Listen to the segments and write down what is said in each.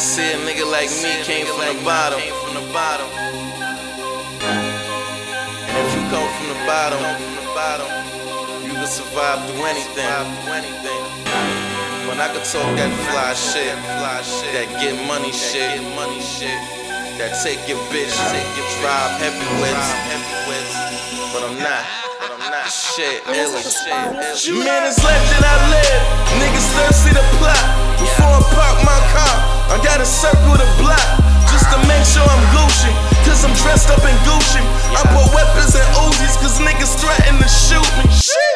See, a nigga like me came from the bottom. And if you come from the bottom, you can survive through anything. When I could talk that fly shit, that get money shit, that take your bitch, drive heavy whips, but I'm not. Shit, illa. Man, it's left that I live. Niggas thirsty to plot. Before I park my car, I gotta circle the block just to make sure I'm Gucci, cause I'm dressed up in Gucci. I bought weapons and Uzis cause niggas threaten to shoot me.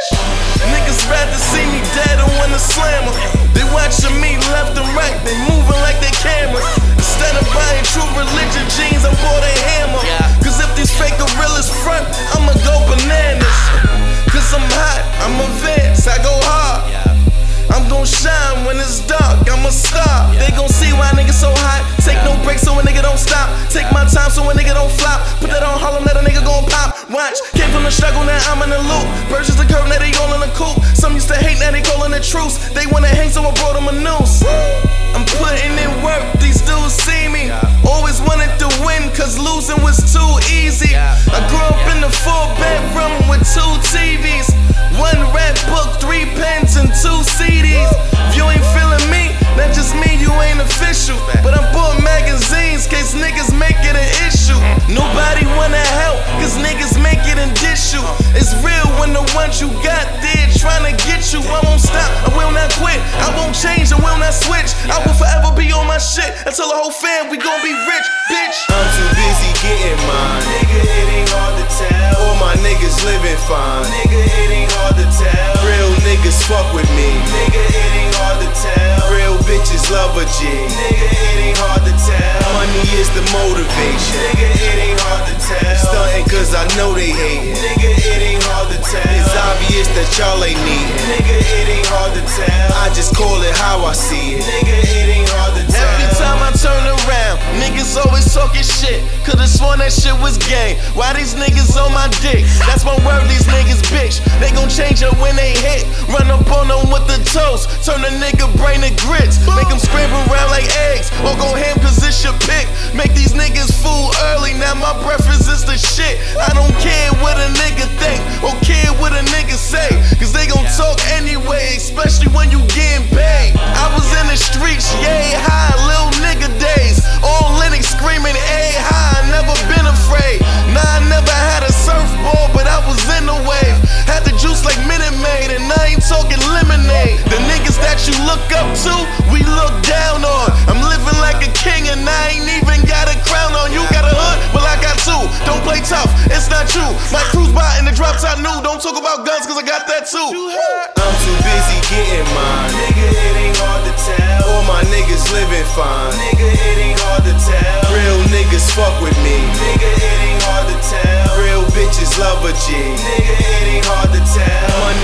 Niggas rather see me dead than wanna slam 'em. They watching me left and right, they moving like they cameras. Instead of buying true religion jeans, I bought a hammer. Cause if these fake gorillas front, I'ma go bananas. Cause I'm hot, I'm advanced, I go hard. I'm gon' shine when it's dark, I'm a star. They gon' see why niggas so hot. Take no breaks so a nigga don't stop. Take my time so a nigga don't flop. Put that on Harlem, let a nigga gon' pop. Watch, came from the struggle, now I'm in the loop. Purchased the curve, now they all in the coupe. Some used to hate, now they callin' the truce. They wanna hang, so I brought them a noose. I'm putting in work, these dudes see me. Always wanted to win, cause losing was too easy. I grew up in the 4-bedroom with 2 TVs, 1 rap book, 3 pens, and 2 CDs. If you ain't feeling me, that just mean you ain't official. But I bought magazines, case niggas make it an issue. Nobody wanna help, cause niggas make it and dish you. It's real when the ones you got there tryna get you. I won't stop, I will not quit, I won't change, I will not switch. I will forever be on my shit, and tell the whole fam we gon' be rich, bitch. I'm too busy getting mine, nigga, it ain't hard to tell. All my niggas living fine, nigga, it ain't hard to tell. Real niggas fuck with me, nigga, it ain't hard to tell. Real bitches love a G, nigga, it ain't hard to tell. Money is the motivation, nigga, it ain't hard to tell. Stuntin' cause I know they hatin', nigga, it ain't hard to tell. It's obvious that y'all ain't needin', nigga, it ain't hard to tell. I just call it how I see it, nigga, it ain't hard to tell. Every time I turn around, niggas always talking shit. Could've sworn that shit was gay. Why these niggas on my dick? That's one word, these niggas bitch. They gon' change it when they hit. Run up on them with the toast, turn a nigga brain to grits. Make them scramble around like eggs, or go ham cause it's your pick. Make these niggas fool early, now my preference is the shit. I don't care what a nigga think, or care what a nigga say, cause they gon' talk anyway, especially when you getting paid. I was in the streets, yay high, little nigga days. All Linux screaming, ay high, never been afraid. Nah, I never had a surfboard, but I was in the wave. Had the juice like Minute Maid, and I ain't talking lemonade. The niggas that you look up to, we look down on. I'm living like a king, and I ain't even got a crown on. You got a hood? Well, I got 2. Don't play tough, it's not you. My cruise by in the drop top new. Don't talk about guns, cause I got that too. I'm too busy getting mine, nigga, it ain't hard to tell. All my niggas living fine, nigga, it ain't hard to tell. Real niggas fuck with me, nigga, it ain't hard to tell. Real bitches love a G, nigga, it ain't hard to tell.